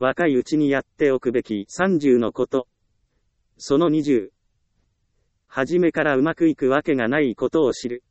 若いうちにやっておくべき30のこと。その20。初めからうまくいくわけがないことを知る。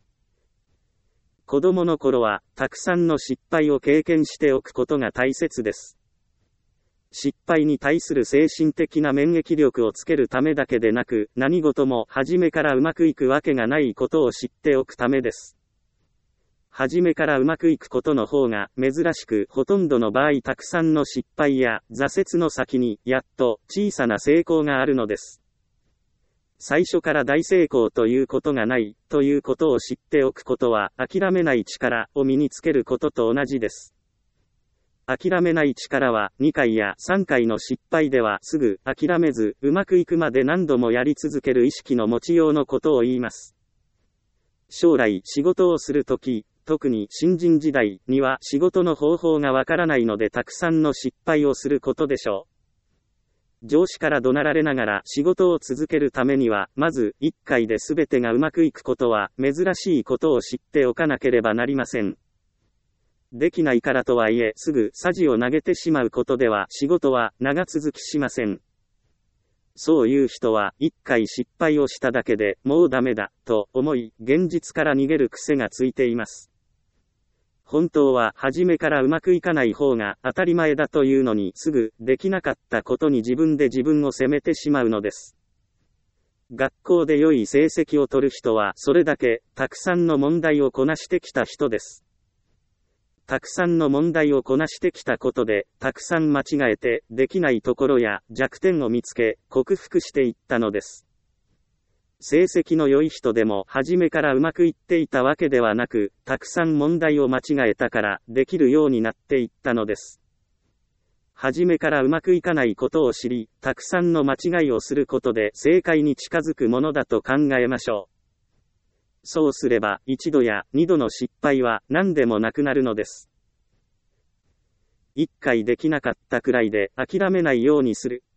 子供の頃は、たくさんの失敗を経験しておくことが大切です。失敗に対する精神的な免疫力をつけるためだけでなく、何事も初めからうまくいくわけがないことを知っておくためです。初めからうまくいくことの方が珍しく、ほとんどの場合たくさんの失敗や挫折の先に、やっと小さな成功があるのです。最初から大成功ということがないということを知っておくことは、諦めない力を身につけることと同じです。諦めない力は2回や3回の失敗ではすぐ諦めず、うまくいくまで何度もやり続ける意識の持ちようのことを言います。将来仕事をするとき、特に新人時代には仕事の方法がわからないのでたくさんの失敗をすることでしょう。上司から怒鳴られながら仕事を続けるためには、まず1回で全てがうまくいくことは珍しいことを知っておかなければなりません。できないからとはいえすぐさじを投げてしまうことでは仕事は長続きしません。そういう人は一回失敗をしただけでもうダメだと思い現実から逃げる癖がついています。本当は初めからうまくいかない方が当たり前だというのにすぐできなかったことに自分で自分を責めてしまうのです。学校で良い成績を取る人はそれだけたくさんの問題をこなしてきた人です。たくさんの問題をこなしてきたことで、たくさん間違えて、できないところや弱点を見つけ、克服していったのです。成績の良い人でも、初めからうまくいっていたわけではなく、たくさん問題を間違えたから、できるようになっていったのです。初めからうまくいかないことを知り、たくさんの間違いをすることで、正解に近づくものだと考えましょう。そうすれば、一度や二度の失敗は何でもなくなるのです。一回できなかったくらいで諦めないようにする。